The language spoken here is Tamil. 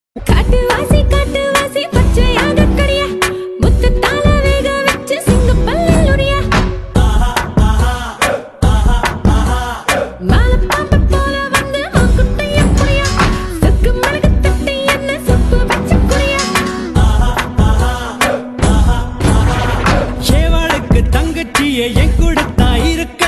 காட்டு வாசி பச்சையாக கடிய முத்து தாள வேக வச்சு சிங்க பல்லுடைய மால பாம்பு போல வந்து மாக்குட்டைய புரிய சொக்கு மழகு தட்டி என்ன சொப்பு வச்சு குடிய ஏவாளுக்கு தங்கச்சியை என் கொடுத்தா இருக்கு